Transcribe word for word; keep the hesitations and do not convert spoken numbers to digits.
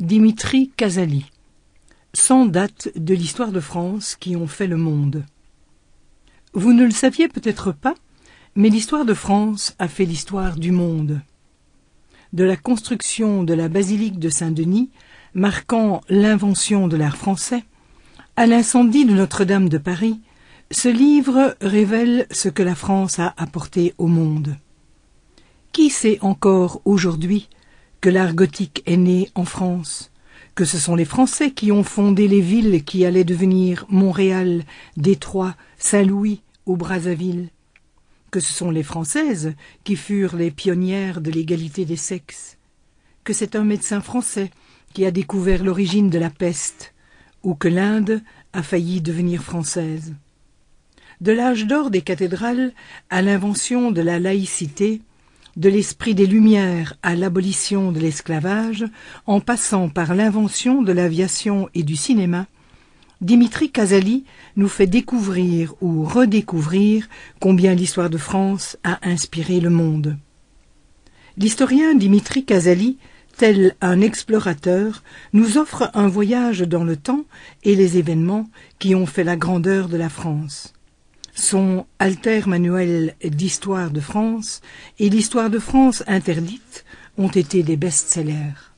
Dimitri Casali. cent dates de l'histoire de France qui ont fait le monde. Vous ne le saviez peut-être pas, mais l'histoire de France a fait l'histoire du monde. De la construction de la basilique de Saint-Denis, marquant l'invention de l'art français, à l'incendie de Notre-Dame de Paris, ce livre révèle ce que la France a apporté au monde. Qui sait encore aujourd'hui que l'art gothique est né en France, que ce sont les Français qui ont fondé les villes qui allaient devenir Montréal, Détroit, Saint-Louis ou Brazzaville, que ce sont les Françaises qui furent les pionnières de l'égalité des sexes, que c'est un médecin français qui a découvert l'origine de la peste, ou que l'Inde a failli devenir française. De l'âge d'or des cathédrales à l'invention de la laïcité, de l'esprit des Lumières à l'abolition de l'esclavage, en passant par l'invention de l'aviation et du cinéma, Dimitri Casali nous fait découvrir ou redécouvrir combien l'histoire de France a inspiré le monde. L'historien Dimitri Casali, tel un explorateur, nous offre un voyage dans le temps et les événements qui ont fait la grandeur de la France. Son Alter manuel d'histoire de France et l'histoire de France interdite ont été des best-sellers.